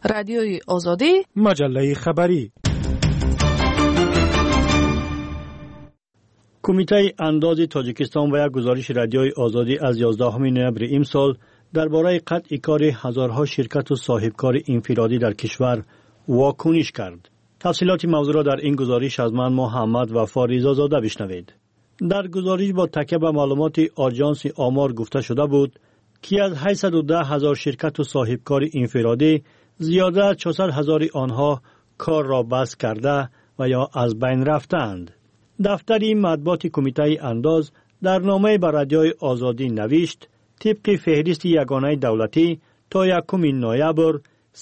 رادیوی آزادی، مجله خبری. کمیته انداز تاجیکستان و یک گزارش رادیوی آزادی از 11 نوامبر امسال درباره قطع کار هزارها شرکت و صاحبکار انفرادی در کشور واکنش کرد. تفصیلات موضوع را در این گزارش از من محمد وفا رضازاده بشنوید. در گزارش با تکیه به معلومات آژانس آمار گفته شده بود که از 810,000 شرکت و صاحبکار انفرادی زیاده از 400,000 آنها کار را بس کرده و یا از بین رفتند. دفتر مطبوعات کمیته انداز در نامه به رادیوی آزادی نوشت طبق فهرست یگانه دولتی تا 1 نوامبر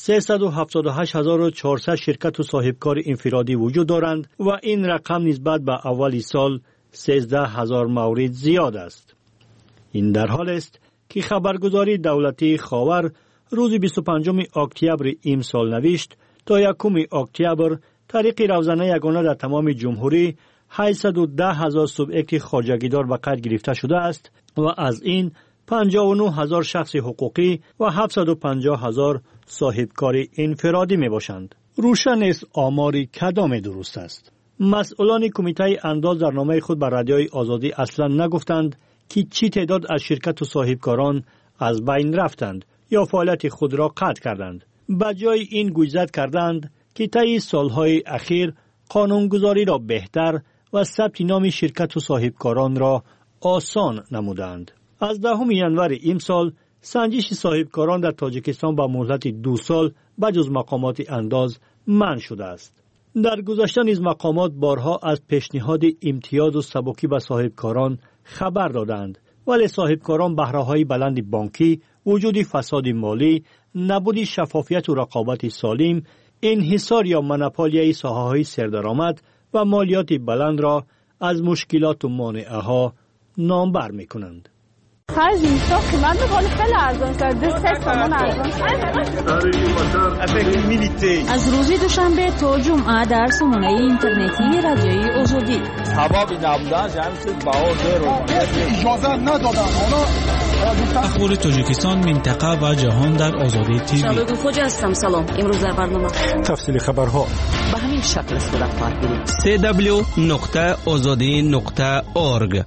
378,400 شرکت و صاحبکار انفرادی وجود دارند و این رقم نسبت به اول سال 13,000 مورد زیاد است. این در حال است که خبرگزاری دولتی خاور روز 25 اکتبر امسال نوشت تا 1 اکتبر طریق روزانه یگانه در تمام جمهوری 810,000 سوبیکت خواجگیدار به قید گرفته شده است و از این 59,000 شخص حقوقی و 750,000 صاحبکار انفرادی می باشند. روشن است آماری کدام درست است. مسئولان کمیته انداز در نامه خود به رادیوی آزادی اصلا نگفتند که چی تعداد از شرکت و صاحبکاران از بین رفتند یا فعالیت خود را قطع کردند. بجای این گویزد کردند که طی سالهای اخیر قانونگذاری را بهتر و ثبت نام شرکت و صاحبکاران را آسان نمودند. از 10 ژانویه امسال سنجش صاحبکاران در تاجیکستان با مهلت 2 سال بجز مقامات انداز منع شده است. در گذشته نیز مقامات بارها از پیشنهاد امتیاز و سبکی به صاحبکاران خبر دادند، ولی صاحبکاران بهره‌های بلند بانکی، وجود فساد مالی، نبود شفافیت و رقابت سالم، انحصار یا منپالیای ساحه‌های سردرآمد و مالیات بلند را از مشکلات و مانعه‌ها نامبر می‌کنند. خرج میشه قیمت بالا خیلی ارزان شد. 2 تومان ارزان شد. از روز دوشنبه تا جمعه در سامانه اینترنتی رادیوی آزادی. حبابی نبودن جمعیت بها زیر اجازه ندادن. اخبار تاجیکستان، منطقه و جهان در آزادی تیوی. شبکه خوجا هستم. سلام. امروز در برنامه تفصیل خبرها به همین شکل صورت خواهد گرفت. www.azadi.org.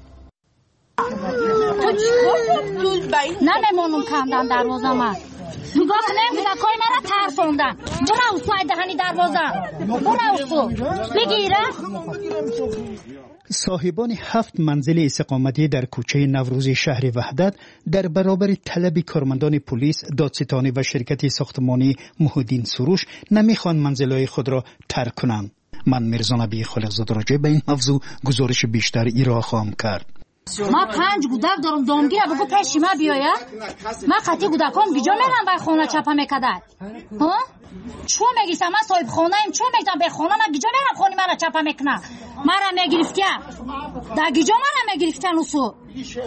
نمیمونم کندن دروازه من نگاه نمیدن کاری مرا ترسوندن. برو اوسو دهنی دروازه برو اوسو بگیره. صاحبان 7 منزل استقامتی در کوچه نوروز شهر وحدت در برابر طلب کارمندان پلیس، دادستانی و شرکت ساختمانی محودین سروش نمیخوان منزلهای خود را ترک کنند. من میرزا نبی خالقزاده راجع به این موضوع گزارش بیشتر ارائه خواهم کرد. ما 5 گودک دارم دامگیر بگو پیش ما بیاید. من خطی گودکام گیجا میرم بای خونه چپا میکدد. ها چون میگیسم من صاحب خونه ایم، چون میگم به خونه من گیجا میرم خونی من چپا میکنه. مرا میگرفت که در گیجا مرا میگرفتن اوسو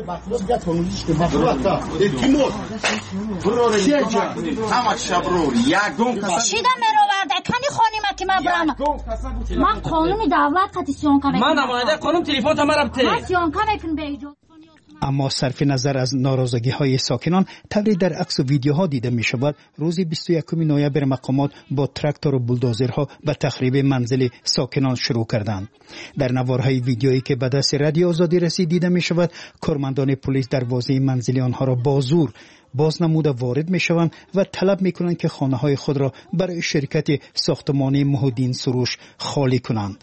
شیده میروورده کنی خونی من که من برم. من قانونی دولت قطعی سیانکا میکنم. من نماینده قانون تلفن تا مرم ته من سیانکا میکنم به ایجاد. اما صرف نظر از ناراضگی های ساکنان، طوری در عکس و ویدیوها دیده می شود روز 21 نوامبر مقامات با تراکتور و بولدوزرها به تخریب منزل ساکنان شروع کردند. در نوارهای ویدیویی که به دست رادیو آزادی رسید دیده می شود کارمندان پلیس دروازه منزل آنها را با زور بازنموده وارد می شوند و طلب می کنند که خانه های خود را برای شرکت ساختمانی محودین سروش خالی کنند.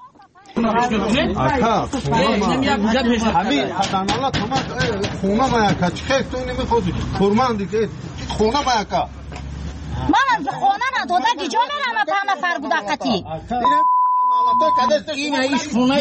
آقا همین حداقل تو ما خونه ما یک چه تو نمیخوادی فرمان دیگه خونه ما یک من خونه نداده گیجا میرم 5 نفر بودقتی. این ایش خونه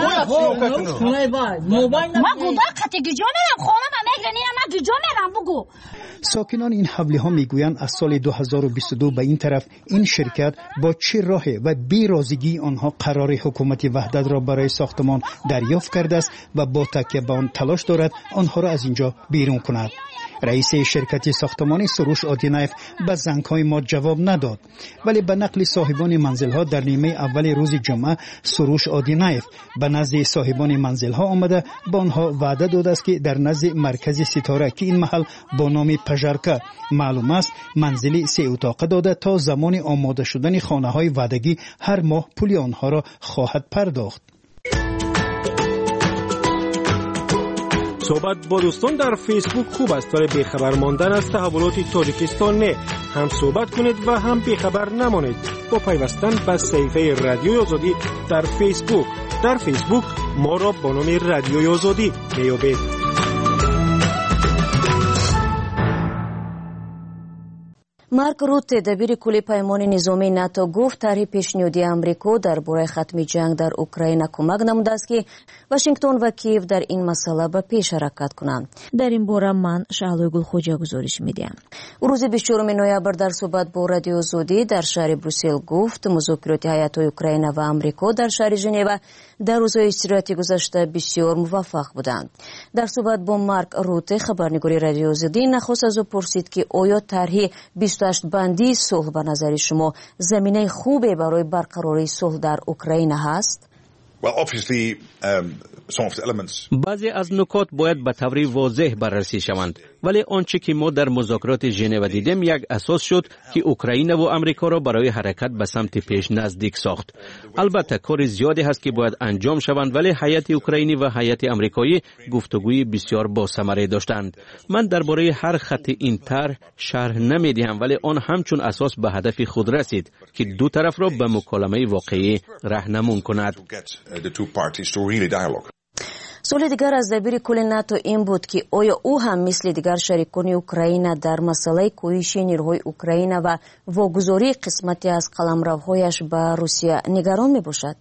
ما بودقتی گیجا میرم خونه ما میگرن من گیجا میرم بگو. ساکنان این حوله ها میگویند از سال 2022 به این طرف این شرکت با چه راه و بی رازگی آنها قرار حکومت وحدت را برای ساختمان دریافت کرده است و با تکیه به آن تلاش دارد آنها را از اینجا بیرون کند. رئیس شرکت ساختمانی سروش آدینایف به زنگ‌های ما جواب نداد، ولی به نقل صاحبان منزل‌ها در نیمه اول روز جمعه سروش آدینایف به نزد صاحبان منزل‌ها آمده با آنها وعده داده است که در نزد مرکز ستاره که این محل با نام قجرکه. معلوم است منزلی 3 اتاقه داده تا زمان آماده شدن خانه‌های وعدگی هر ماه پول آنها را خواهد پرداخت. صحبت با دوستان در فیسبوک خوب است ولی بیخبر ماندن از تحولات تاجیکستان نه. هم صحبت کنید و هم بیخبر نمانید با پیوستن به صفحه رادیوی آزادی در فیسبوک. در فیسبوک ما را با نام رادیوی آزادی میابید. مارک روته دبیر کل پیمان نظامی ناتو گفت طرح پیشنهادی آمریکا درباره ختم جنگ در اوکراین کمک نموده است که واشنگتن و کیف در این مسئله به پیش حرکت کنند. در این باره من شعلوی گلخوجا گزارش میدم. روز 24 نوامبر در صحبت با رادیو آزادی در شهر بروسل گفت مذاکرات هیئت‌های اوکراین و آمریکا در شهر ژنو در روزهای استراحتی گذشته بسیار موفق بودند. در صحبت با مارک روته خبرنگار رادیو آزادی نخست از او پرسید که آیا طرح 28 بندی صلح به نظر شما زمینه خوبی برای برقراری صلح در اوکراین هست؟ بعضی از نکات باید به طور واضح بررسی شوند، ولی آنچه که ما در مذاکرات ژنو دیدیم یک اساس شد که اوکراین و آمریکا را برای حرکت به سمت پیش نزدیک ساخت. البته کار زیادی هست که باید انجام شوند، ولی هیئت اوکراینی و هیئت آمریکایی گفتگوی بسیار با ثمره داشتند. من درباره هر خط این طرح شرح نمیدهم، ولی آن همچون اساس به هدف خود رسید که دو طرف را به مکالمه واقعی راهنمون کند. سوال دیگر از دبیر کل ناتو این بود که آیا او هم مثل دیگر شریکان اوکراین در مسئله کوشش نیروهای اوکراین و واگذاری قسمتی از قلمروهایش به روسیه نگران می باشد؟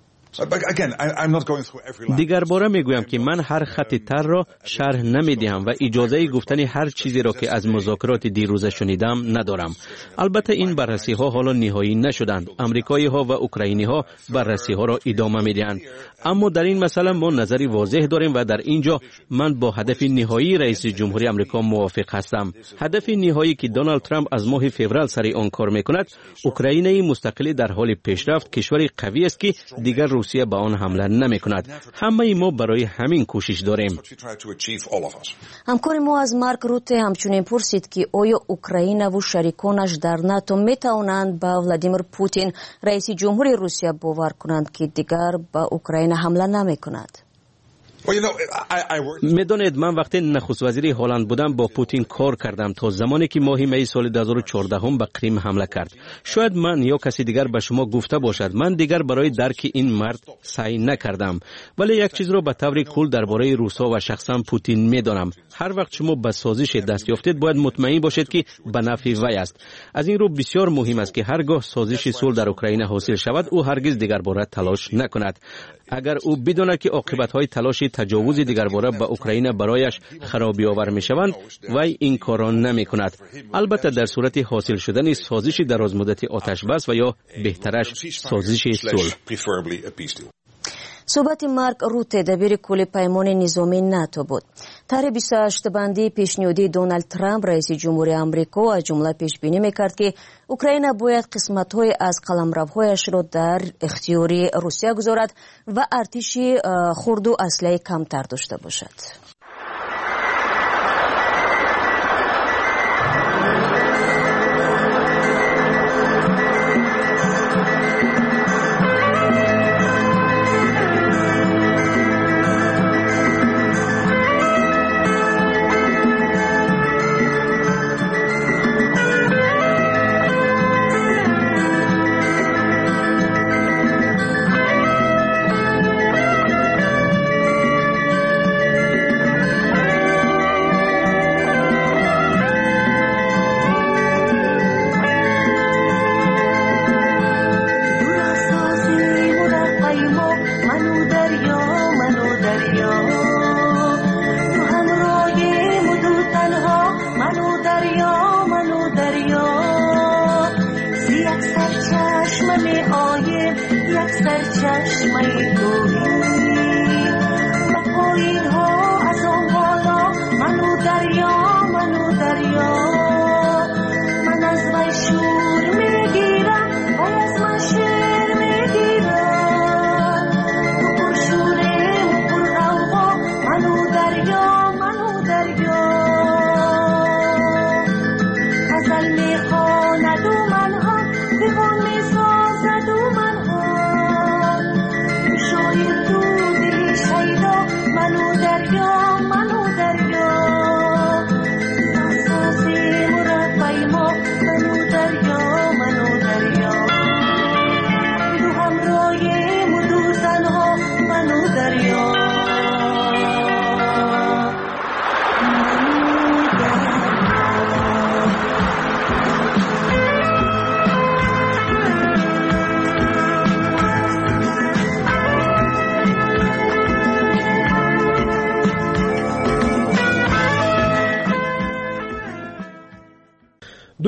دیگر باره میگویم که من هر خط طرح را شرح نمیدهم و اجازه گفتن هر چیزی را که از مذاکرات دیروزه شنیدم ندارم. البته این بررسی ها حالا نهایی نشدند. امریکایی ها و اوکراینی ها بررسی ها را ادامه میدهند. اما در این مسئله ما نظری واضح داریم و در اینجا من با هدف نهایی رئیس جمهوری آمریکا موافق هستم. هدف نهایی که دونالد ترامپ از ماه فوریه سر آن کار میکند، اوکراین مستقل در حال پیشرفت کشوری قوی است که دیگر روسیه به آن حمله نمی کند. همه ما برای همین کوشش داریم. همکار ما از مارک روته همچنین پرسید که آیا اوکراین و شریکانش در ناتو می توانند با ولادیمیر پوتین رئیس جمهوری روسیه باور کنند که دیگر به اوکراین حمله نمی کند؟ میدانید من وقتی نخست وزیر هلند بودم با پوتین کار کردم تا زمانی که ماه می سال 2014 به کریم حمله کرد. شاید من یا کسی دیگر به شما گفته باشد من دیگر برای درک این مرد سعی نکردم، ولی یک چیز را به طور کل درباره روسا و شخصا پوتین میدانم. هر وقت شما به سازش دست یافتید باید مطمئن باشید که به نفع وی است. از این رو بسیار مهم است که هرگاه سازش صلح در اوکراین حاصل شود او هرگز دیگر باره تلاش نکند. اگر او بداند که عاقبت‌های تلاش تجاوز دیگر باره به اوکراین برایش خرابی آور می‌شوند وی این کار را نمی‌کند. البته در صورت حاصل شدن سازش درازمدت آتش بس و یا بهترش سازش صلح. صحبت مارک روته دبیر کل پیمان نظامی ناتو بود. طرح 28 بندی پیشنهادی دونالد ترامپ رئیس جمهوری آمریکا از جمله پیش بینی می‌کرد که اوکراین باید قسمت‌های از قلمروهایش را در اختیار روسیه گذارد و ارتش خرد و اسلحه کمتر داشته باشد.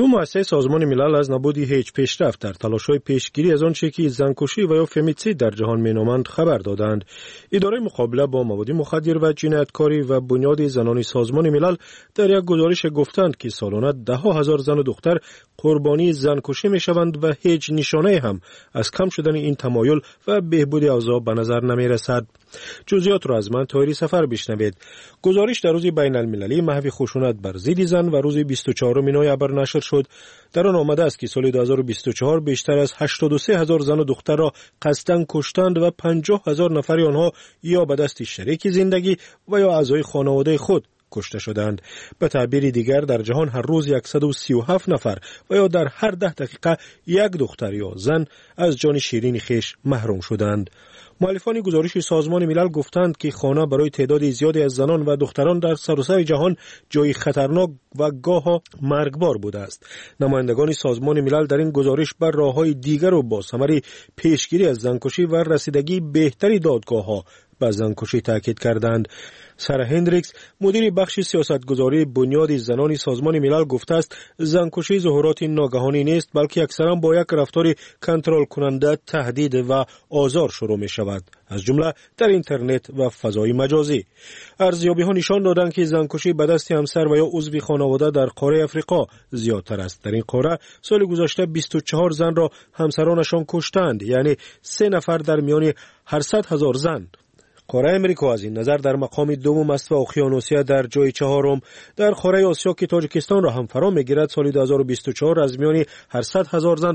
مؤسسه سازمان ملل از نبود هیچ پیشرفت در تلاش‌های پیشگیری از آنچه که زنکشی و یا فمیتسید در جهان مینامند خبر دادند. اداره مقابله با مواد مخدر و جنایتکاری و بنیاد زنان سازمان ملل در یک گزارش گفتند که سالانه 10,000 زن و دختر قربانی زنکشی میشوند و هیچ نشانه هم از کم شدن این تمایل و بهبود اوضاع به نظر نمیرسد. جزئیات را از من طاهری سفر بشنوید. گزارش در روز بین المللی محو خشونت بر ضد زن و روز 24 نوامبر نشر شد. در آن آمده است که سال 2024 بیشتر از 83,000 زن و دختر را قصداً کشتند و 50,000 نفر آنها یا به دست شریک زندگی و یا اعضای خانواده خود کشته شدند. به تعبیر دیگر در جهان هر روز 137 نفر و یا در هر 10 دقیقه یک دختر یا زن از جان شیرین خویش محروم شدند. مؤلفان گزارش سازمان ملل گفتند که خانه برای تعداد زیادی از زنان و دختران در سراسر جهان جای خطرناک و گاه مرگبار بوده است. نمایندگان سازمان ملل در این گزارش بر راه‌های دیگر و با ثمر پیشگیری از زنکشی و رسیدگی بهتری دادگاه‌ها به زنکشی تاکید کردند. سارا هندریکس مدیر بخش سیاستگذاری بنیاد زنان سازمان ملل گفته است زنکشی ظهورات ناگهانی نیست بلکه اکثرا با یک رفتار کنترل کننده تهدید و آزار شروع می شود، از جمله در اینترنت و فضای مجازی. ارزیابی ها نشان دادند که زنکشی به دست همسر و یا عضو خانواده در قاره افریقا زیادتر است. در این قاره سال گذشته 24 زن را همسرانشان کشتند، یعنی 3 نفر در میان هر 100,000 زن. قاره امریکا از این نظر در مقام دوم است و اقیانوسیه در جای چهارم. در قاره آسیا که تاجیکستان را هم فرا میگیرد سال 2024 از میان هر 100,000 زن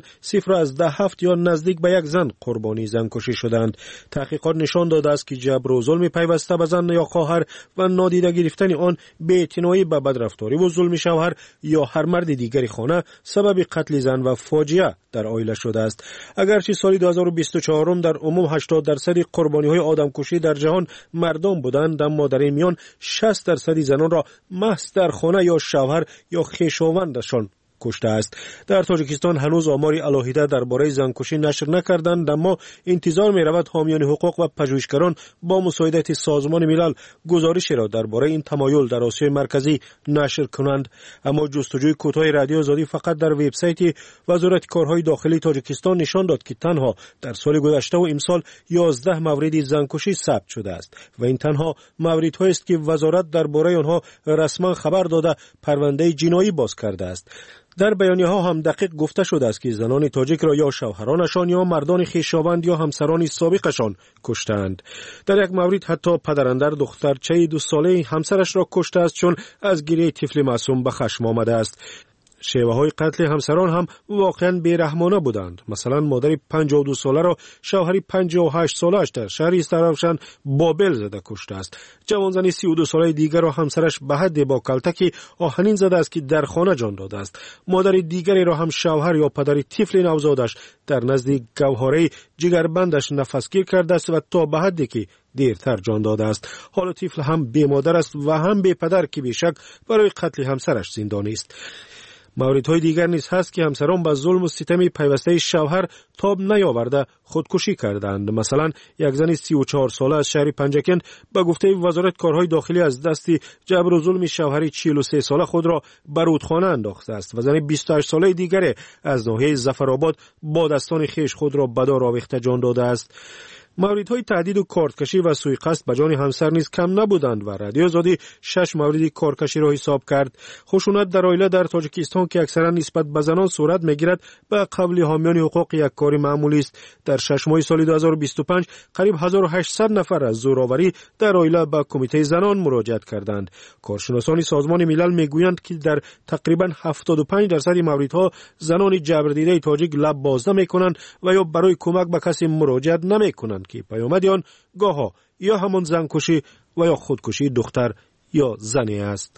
0.7 یا نزدیک به 1 زن قربانی زنکشی شدند. تحقیقات نشان داده است که جبر و ظلم پیوسته به زن یا خواهر و نادیده گرفتن آن بی‌اعتنایی به بدرفتاری و ظلم شوهر یا هر مرد دیگری خانه سبب قتل زن و فاجعه در عائله شده است. اگرچه سال 2024 در عموم 80% قربانی‌های آدمکشی در جهان مردم بودند، اما در این میان 60% زنان را محض در خانه یا شوهر یا خویشاوندشان کشته است. در تاجیکستان هنوز آماری علاهیده درباره زنکشی نشر نکردند، اما انتظار می رود حامیان حقوق و پژوهشگران با مساعدت سازمان ملل گزارشی را درباره این تمایل در آسیای مرکزی نشر کنند. اما جستجوی کوتاه رادیو آزادی فقط در وبسایت وزارت کارهای داخلی تاجیکستان نشان داد که تنها در سال گذشته و امسال 11 مورد زنکشی ثبت شده است و این تنها موردهایی است که وزارت درباره آنها رسما خبر داده پرونده جنایی باز کرده است. در بیانیه ها هم دقیق گفته شده است که زنان تاجیک را یا شوهرانشان یا مردان خویشاوند یا همسران سابقشان کشتند. در یک مورد حتی پدراندر دخترچه 2 ساله همسرش را کشته است چون از گریه طفل معصوم به خشم آمده است. شیوه های قتل همسران هم واقعا بیرحمانه بودند. مثلا مادر 52 ساله را شوهر 58 سالش در شهر استرابشن بابل زده کشته است. جوانزن 32 ساله دیگر را همسرش به حد با کلتکی آهنین زده است که در خانه جان داده است. مادر دیگری را هم شوهر یا پدر طفل نوزادش در نزد گوهره جگربندش نفسگیر کرده است و تا به حدی که دیرتر جان داده است. حالا طفل هم بی مادر است و هم بی پدر که بیشک برای قتل همسرش زندانی است. موردهای دیگر نیز هست که همسران با ظلم و ستم پیوسته شوهر تاب نیاورده خودکشی کردند. مثلا یک زن 34 ساله از شهر پنجکند به گفته وزارت کارهای داخلی از دست جبر و ظلم شوهر 43 ساله خود را به رودخانه انداخته است و زن 28 ساله دیگر از ناحیه ظفرآباد با دستان خویش خود را به دار آویخته جان داده است. موردهای تهدید و کارتکشی و سوءقصد به جان همسر نیز کم نبودند و رادیو آزادی 6 مورد کارکشی را حساب کرد. خشونت در عائله در تاجیکستان که اکثرا نسبت به زنان صورت میگیرد به قول حامیان حقوق یک کار معمولی است. در 6 ماه سال 2025 قریب 1800 نفر از زورآوری در عائله به کمیته زنان مراجعت کردند. کارشناسان سازمان ملل میگویند که در تقریبا 75% موردها زنان جبردیده تاجیک لب باز نمیکنند و یا برای کمک به کسی مراجعت نمیکنند که پیامد آن گاها یا همان زنکشی و یا خودکشی دختر یا زنی است.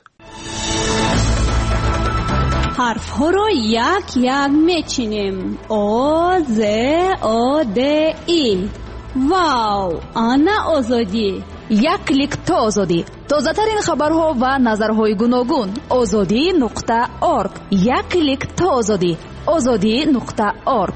حرف ها رو یک یک میچینیم. او ز او د ای. واو، آنا آزادی. یک کلیک تا آزادی. تازه ترین خبرها و نظرهای گوناگون. azadi.org. یک کلیک تا آزادی. azadi.org.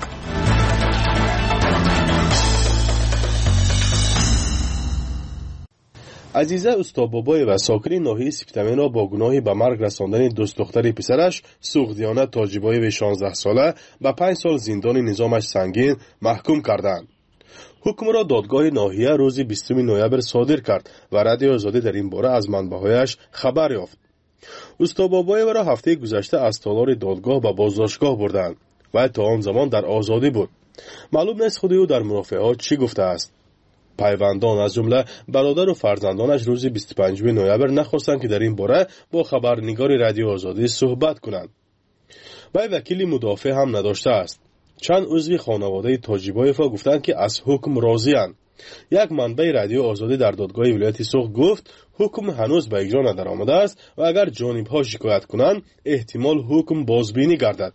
عزیزه استابابای و ساکن ناحیه سپتامین را با گناهی به مرگ رساندن دوست دختر پسرش سوغدیانه تاجیبای و 16 ساله به 5 سال زندان نظامش سنگین محکوم کردند. حکم را دادگاه ناحیه روز 20 نوامبر صادر کرد و رادیو آزادی در این باره از منبع‌هایش خبر یافت. استابابای را هفته گذشته از تالار دادگاه به بازداشتگاه بردند و تا آن زمان در آزادی بود. معلوم نیست خود او در مرافعات چی گفته است. پیوندان از جمله برادر و فرزندانش روز 25 نوامبر نخواستند که در این باره با خبرنگار رادیو آزادی صحبت کنند. وی وکیل مدافع هم نداشته است. چند عضو خانواده تاجیبایف گفتند که از حکم راضی‌اند. یک منبع رادیو آزادی در دادگاه ولایت سوخت گفت حکم هنوز به اجرا ندرآمده است و اگر جانب‌ها شکایت کنند احتمال حکم بازبینی گردد.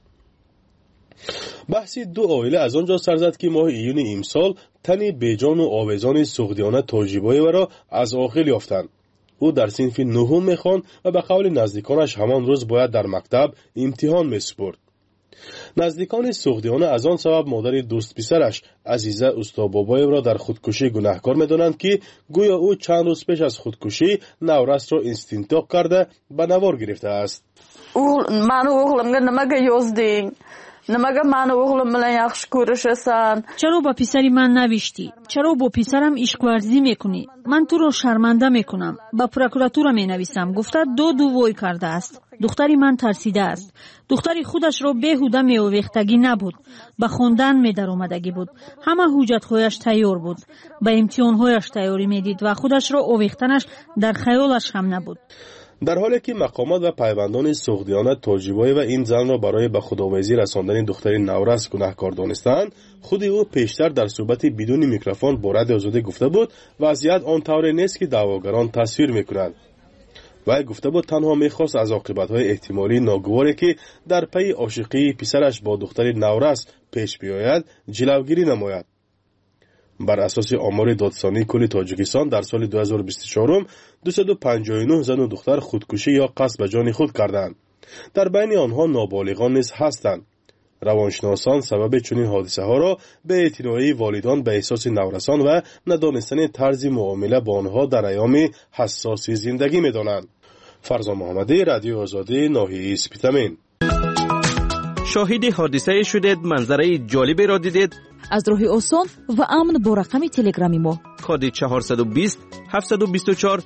بحث دو عائله از آنجا سر زد که ماه ایون امسال تنی بیجان و آویزان سوغدیانه تاجیبایف را از عاقل یافتند. او در صنف نهم می‌خواند و به قول نزدیکانش همان روز باید در مکتب امتحان می‌سپرد. نزدیکان سوغدیانه از آن سبب مادر دوست پسرش عزیزه استابابایف را در خودکشی گناهکار می‌دانند که گویا او چند روز پیش از خودکشی نورست را استنتاق کرده به نوار گرفته است. من اوغلمگه نمگه یازدین نمگه من اوغلم ملن یخش کورشستن. چرا با پسری من نوشتی؟ چرا با پسرم عشق ورزی میکنی؟ من تو رو شرمنده میکنم. با پروکراتور مینویسم. گفته دو وای کرده است. دختری من ترسیده است. دختری خودش را بیهوده میآویختگی نبود. به خواندن میدر آمدگی بود. همه حجت‌هایش تیار بود. به امتحان‌هایش تیاری میدید و خودش را آویختنش در خیالش هم نبود. در حالی که مقامات و پیوندان سوغدیانه تاجیبایف و این زن را برای به خودآویزی رساندن دختر نورست گناهکار دانستند، خود او پیشتر در صحبتی بدون میکروفون با رادیو آزادی گفته بود وضعیت آن طوری نیست که دعواگران تصویر میکنند. وی گفته بود تنها میخواست از عاقبت‌های احتمالی ناگواری که در پی عاشقی پسرش با دختر نورست پیش بیاید جلوگیری نماید. بر اساس آمار دادستانی کل تاجیکستان در سال 2024 259 زن و دختر خودکشی یا قصد به جان خود کردند. در بین آنها نابالغان نیز هستند. روانشناسان سبب چنین حادثه ها را به اعتنایی والدان به احساس نورسان و ندانستن طرز معامله با آنها در ایام حساس زندگی می دانند. فرزان محمدی، رادیو آزادی، ناحیه سپتامین. شاهد حادثه شدید، منظره جالبی را دیدید؟ از راه آسان و امن با رقم تلگرامی ما کد 420 724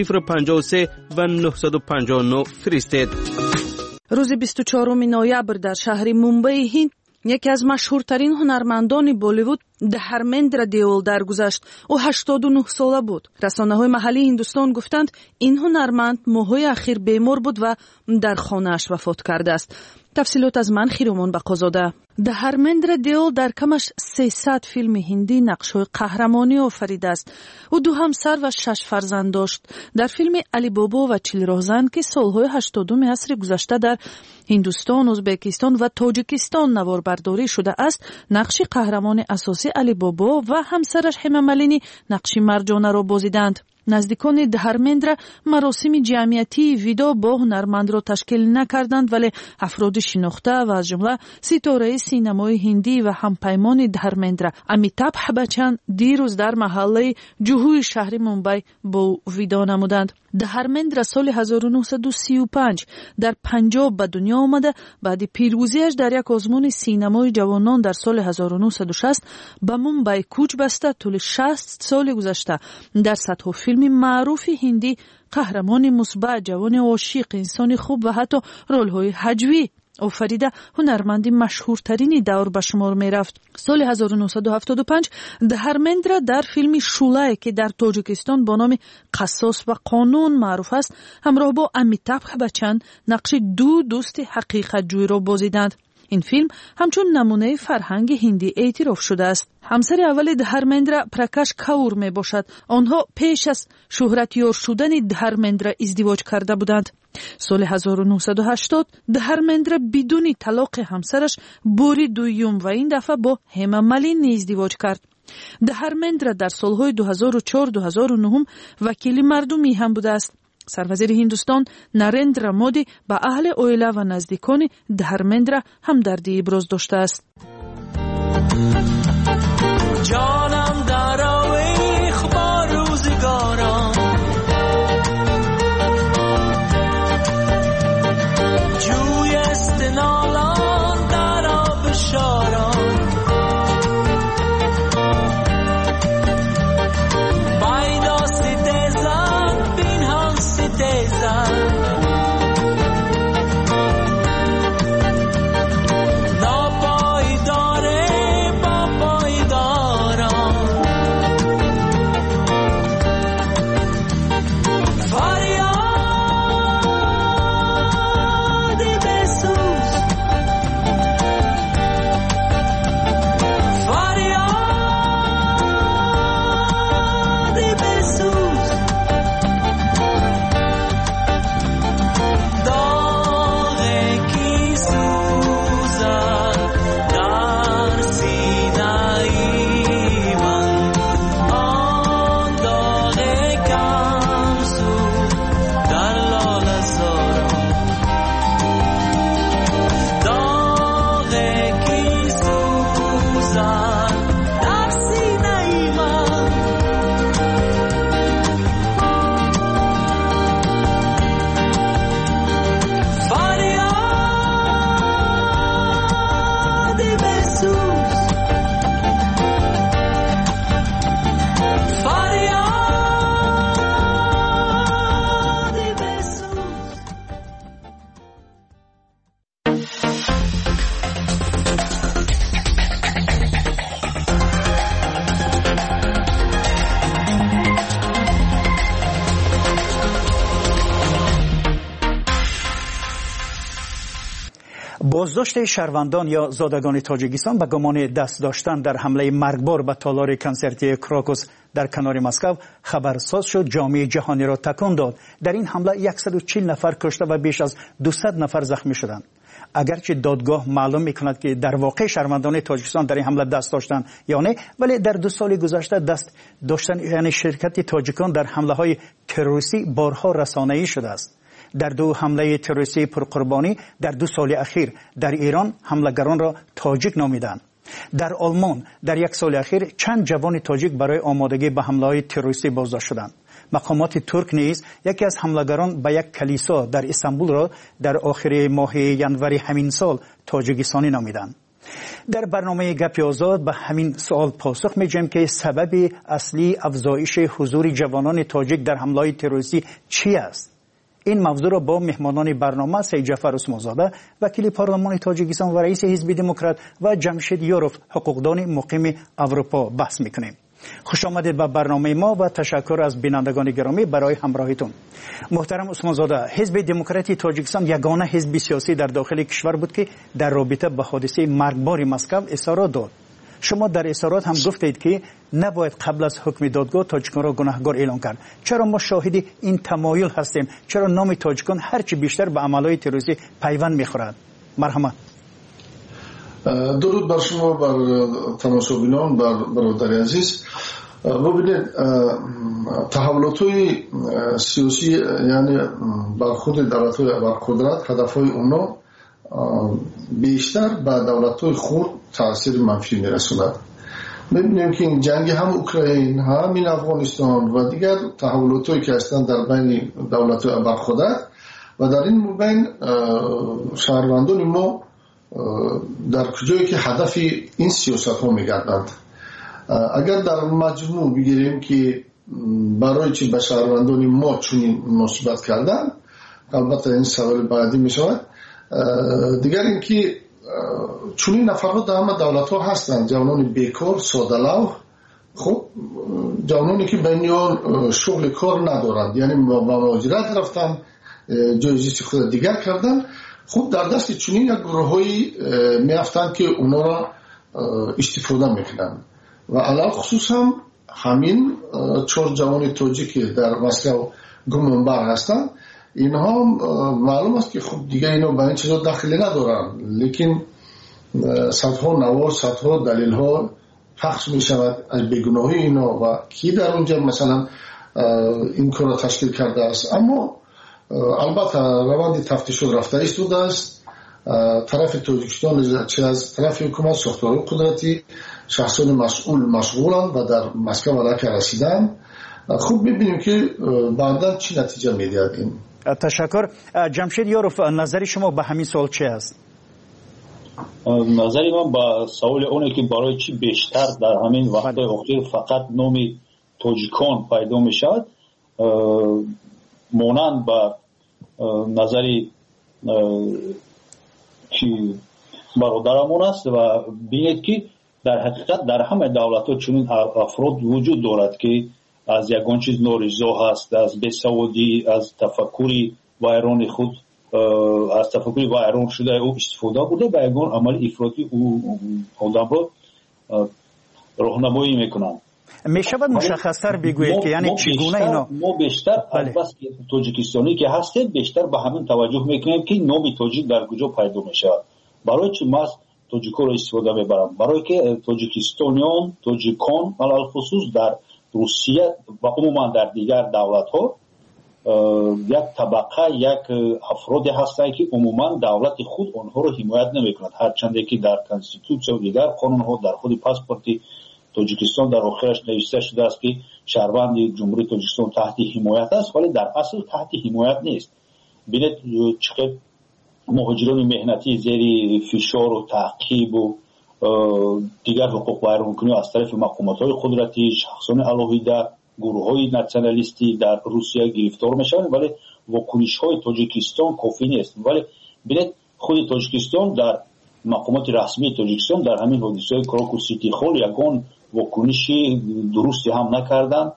053 و 959 فرستید. روز 24 نوامبر در شهر ممبئی هند یکی از مشهورترین هنرمندان بالیوود دهرمندر دیول درگذشت. او 89 ساله بود. رسانه‌های محلی هندوستان گفتند این هنرمند ماه‌های اخیر بیمار بود و در خانه‌اش وفات کرده است. تفصیلات از من خیرومان بقازاده. دهرمندر دیول در کمش 300 فیلم هندی نقش‌های قهرمانی آفریده است. او 2 همسر و 6 فرزند داشت. در فیلم علی بابا و 40 راهزن که سال‌های 80 عصر گذشته در هندوستان، ازبکستان و تاجیکستان نواربرداری شده است، نقش قهرمان اساسی علی بابا و همسرش هما مالینی نقش مرجانه را بازیدند. نزدیکان دهرمندر مراسم جمعیتی ویدا با هنرمند را تشکیل نکردند، ولی افراد شناخته و از جمله ستاره سینمای هندی و همپیمان دهرمندر امیتابh بچن دیروز در محله جوهوی شهر ممبئی با ویدا نمودند. دهرمندر سال 1935 در پنجاب به دنیا آمده. بعد پیروزیش در یک آزمون سینمای جوانان در سال 1960 به ممبئی کوچ بسته. طول 60 سال گذشته در صدها فیلم معروف هندی قهرمان مثبت، جوان عاشق، انسان خوب و حتی رول‌های هجوی آفریده هنرمندی مشهورترین دور به شمار می رفت. سال 1975 دهرمندر در فیلم شولای که در تاجیکستان با نام قصاص و قانون معروف است همراه با امیتابh بچن نقش 2 دوست حقیقت جوی را بازیدند. این فیلم همچون نمونه فرهنگ هندی اعتراف شده است. همسر اول دهرمندر پرکاش کاور می باشد. آنها پیش از شهرتیار شدن دهرمندر ازدواج کرده بودند. سال 1980 دهرمندر بدون طلاق همسرش باری دوم و این دفعه با هما مالینی ازدواج کرد. دهرمندر در سالهای 2004-2009 وکیل مردمی هم بوده است. سروزیر هندوستان نریندرا مودی با اهل اویلا و نزدیکان دهرمندر همدردی ابراز داشته است. جانم در آویخ با روزگاران بازداشت شهروندان یا زادگان تاجیکستان به گمان دست داشتن در حمله مرگبار به تالار کنسرتی کراکوس در کنار مسکو خبرساز شد، جامعه جهانی را تکان داد. در این حمله 140 نفر کشته و بیش از 200 نفر زخمی شدند. اگرچه دادگاه معلوم میکند که در واقع شهروندان تاجیکستان در این حمله دست داشتند یا نه، ولی در 2 سال گذشته دست داشتن یعنی شرکت تاجیکان در حمله های تروریستی بارها رسانه‌ای شده است. در 2 حمله تروریستی پرقربانی در 2 سال اخیر در ایران حملگران را تاجیک نامیدند. در آلمان در 1 سال اخیر چند جوان تاجیک برای آمادگی به حمله‌های تروریستی بازداشت شدند. مقامات ترک نیز یکی از حملگران به یک کلیسا در استانبول را در آخر ماه ینوری همین سال تاجیکستانی نامیدند. در برنامه گپ آزاد به همین سوال پاسخ می‌دهیم که سبب اصلی افزایش حضور جوانان تاجیک در حمله‌های تروریستی چی است؟ این موضوع را با مهمانان برنامه سید جعفر عثمانزاده وکیل پارلمان تاجیکستان و رئیس حزب دموکرات و جمشید یوروف حقوقدان مقیم اروپا بحث می‌کنیم. خوش آمدید به برنامه ما و تشکر از بینندگان گرامی برای همراهیتون. محترم عثمانزاده، حزب دموکراتی تاجیکستان یگانه حزب سیاسی در داخل کشور بود که در رابطه با حادثه مرگبار مسکو اظهارات داد. شما در اظهارات هم گفتید که نباید قبل از حکم دادگاه تاجیکان را گناهکار اعلام کرد. چرا ما شاهد این تمایل هستیم؟ چرا نام تاجیکان هرچی بیشتر به عملهای تروریستی پیوند می‌خورد؟ مرحمت. درود بر شما، بر تماشاگران، بر برادر عزیز. ببینید، تحولات‌های سیاسی یعنی برخورد دولت‌های برقدرت، هدف‌های اونا بیشتر به دولت‌های خرد تاثیر منفی می‌رساند. می‌بینیم که این جنگ هم اوکراین، هم این افغانستان و دیگر تحولات‌هایی که هستند در بین دولت‌های برقدرت و در این بین شهروندان ما در کجایی که هدف این سیاست ها میگردند. اگر در مجموع بگیریم که برای چی به شهروندان ما چنین مناسبت کردن، البته این سوال بعدی می شود. دیگر این که چنین نفرات در همه دولت ها هستند، جوانان بیکار، ساده‌لو، خب جوانانی که بینیان شغل کار ندارند، یعنی با مهاجرت رفتن، جایزی خود دیگر کردن. خب در دست چنین یک گروه‌هایی میافتند که اونا را استفاده میکنند و علاوه خصوص هم همین 4 جوان تاجیک در مسکو گمانبر هستند. اینها معلوم است که خب دیگه اینا به این چیزا دخلی ندارن، لیکن صدها نوار، صدها دلیل ها پخش می شود از بیگناهی اینا و کی در اونجا مثلا این کار را تشکیل کرده است. اما البته روند تفتیش رفته ایستاده است. طرف تاجیکستان چه از طرف حکومت، ساختار قدرتی، شخصان مشغولند و در مسکو علاقه رسیدن. خوب ببینیم که بعدا چی نتیجه میدهد این. تشکر. جمشید یوروف، نظر شما به همین سوال چه است؟ نظری من با سوال اونه که برای چی بیشتر در همین وقت اخیر فقط نامی تاجیکان پیدا میشد، مانند با نظری که برادرمون است و بینید که در حقیقت در همه دولت ها چنین افراد وجود دارد که از یگان چیز نارضا هست، از بیسوادی، از تفکری ویران خود، از تفکری ویران شده او استفاده بوده به یگان عمل افراطی او آدم را راهنمایی میکنند. میشود مشخص‌تر بگویید که یعنی چگونه اینا؟ ما بیشتر بس تاجیکستانی که هستیم بیشتر به همین توجه میکنیم که نام تاجیک در کجا پیدا میشه. برای چی ما تاجیک‌ها را استفاده میبرم؟ برای که تاجیکستانیان، تاجیکان علل خصوص در روسیه و عموما در دیگر دولت‌ها یک طبقه، یک افرادی هستند که عموما دولت خود آنها را حمایت نمیکند، هرچند که در کانستیتوسیون و دیگر قانون‌ها در خود پاسپورت تاجیکستان در آخرش نوشته شده است که شهروند جمهوری تاجیکستان تحت حمایت است، ولی در اصل تحت حمایت نیست. ببینید چقدر مهاجران مهنتی زیر فشار و تعقیب و دیگر حقوق ویرانکنی از طرف مقامات‌های قدرتی، شخصان علاهیده، گروه‌های ناسیونالیستی در روسیه گرفتار میشوند، ولی واکنش‌های تاجیکستان کافی نیست. ولی ببینید خود تاجیکستان در مقامات رسمی تاجیکستان در همین حادثه کراکوس سیتی هال یگان واکنشی درستی هم نکردند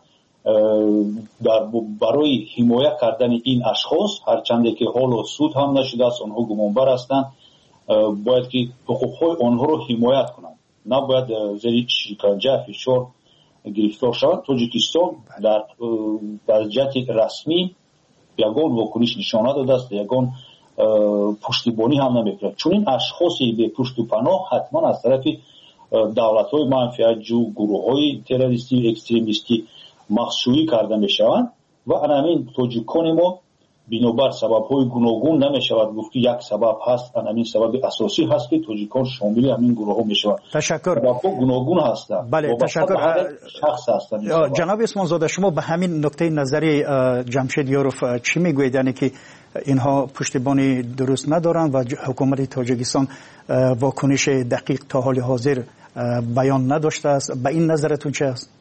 برای حمایت کردن این اشخاص، هرچند که حال و سود هم نشده است، آنها گمانبر هستند. باید که حقوقهای آنها رو حمایت کنند، نباید زیر شکنجه فشار گرفتار شوند. تاجیکستان در جهت رسمی یگان واکنش نشان نداده است، یگان پشتیبانی هم نمیکنه. چون این اشخاصی به پشت و پناه حتما از طرف دولت‌های منفعت‌جو، گروه‌های تروریستی و اکستریمیستی مخصوصی کرده میشوند و همین تاجیکان ما بنابر سبب‌های گوناگون نمیشود گفت که یک سبب هست، همین سبب اساسی هست که تاجیکان شامل همین گروه‌ها میشوند. تشکر. سبب‌ها گوناگون هستند. بله تشکر. شخص هستند. جناب اسمان زاده، شما به همین نکته نظری جمشید یاروف چی میگویید؟ یعنی که اینها پشتیبانی درست ندارند و حکومت تاجیکستان واکنش دقیق تا حال حاضر بیان نداشته است. به این نظرتون چه است؟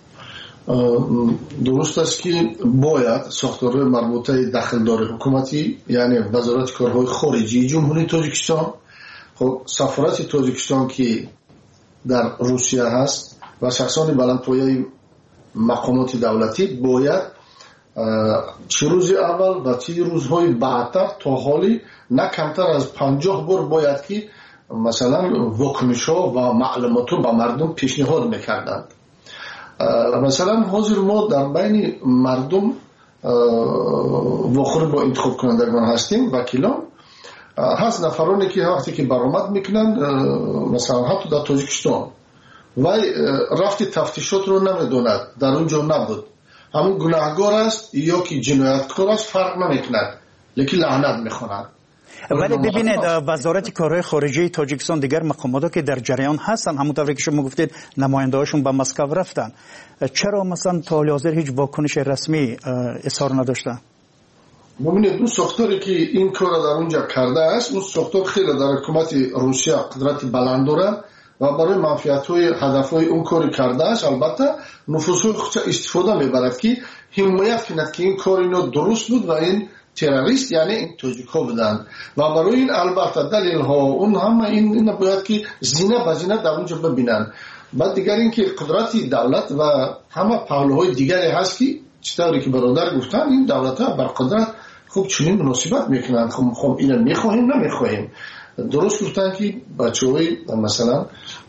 درست است که باید ساختارهای مربوطه دخلدار حکومتی، یعنی وزارت کارهای خارجی جمهوری تاجیکستان، خب سفارت تاجیکستان که در روسیه هست و شخصان بلندپایه مقامات دولتی باید چه روز اول و چه روزهای بعدتر تا حالی نه کمتر از 50 بار باید که مثلا واکنش‌ها و معلومات رو به مردم پیشنهاد میکردند. مثلا حاضر ما در بین مردم واخور با انتخاب کنندگان هستیم، وکیلان هست، نفرانی که وقتی که برآمد میکنن مثلا حتی در تاجیکستان و رفت تفتیشات رو نمیدوند، در اونجا نبود، همون گناهگار است یا که جنایتکار است فرق نمیکند، لیکن لعنت میخواند. ولی ببینید وزارت کارهای خارجه تاجیکستان دیگر مقامات که در جریان هستن، همونطوری که شما گفتید نماینده‌هاشون به مسکو رفتن، چرا مثلا تا حال حاضر هیچ واکنش رسمی اظهار نداشتن؟ ببینید اون ساختاری که این کار در اونجا کرده است، اون ساختار خیلی در حکومت روسیه قدرت بلند داره و برای منفعت‌های هدف‌های اون کاری کرده است. البته نفوذهای خودش استفاده میبرد که حمایت کند که این کار اینو درست بود و این تروریست یعنی این تاجیک‌ها بودن و برای این البته دلیل‌ها اون همه این باید که زینه به زینه در اونجا ببینن. بعد دیگر این که قدرت دولت و همه پهلوهای دیگری هست که چطوری که برادر گفتن این دولت‌ها بر قدرت خوب چنین مناسبت میکنن. خب اینو میخواهیم نمیخواهیم. درست گفتن که بچه‌های مثلا